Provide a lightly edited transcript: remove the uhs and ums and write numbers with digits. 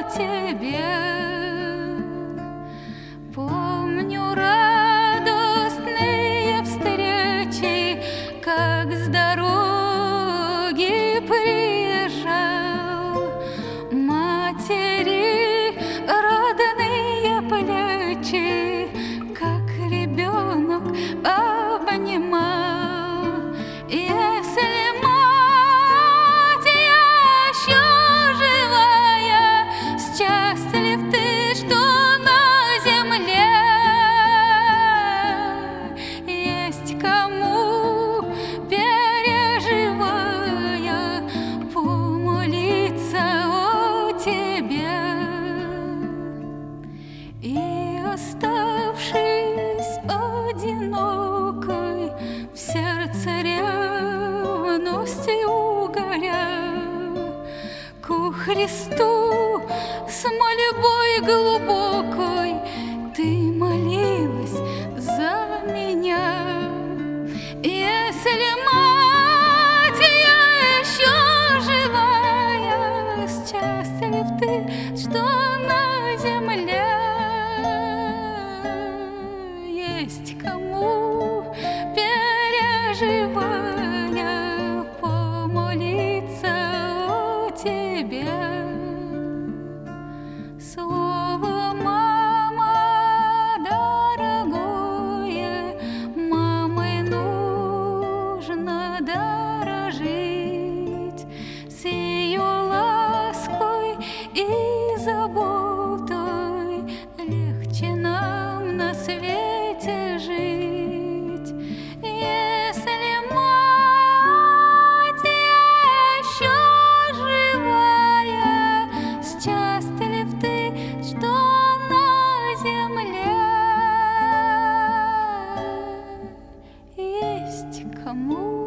тебе. Помню радостные встречи, как с дороги приезжал. Матери родные плечи, как ребенок обнимал. Если мать еще живая, счастлив ты, что на земле есть кому, переживая, помолиться о тебе. И оставшись одинокой, в сердце ревностью горя, ко Христу с мольбой глубокой ты молилась за меня. Если мать я еще живая, счастлив ты, что на земле есть кому, переживая, помолиться о тебе. Слово «мама» дорогое, мамой нужно дорожить, с ее лаской и заботой легче нам на свете жить. Если мать еще живая, счастлив ты, что на земле есть кому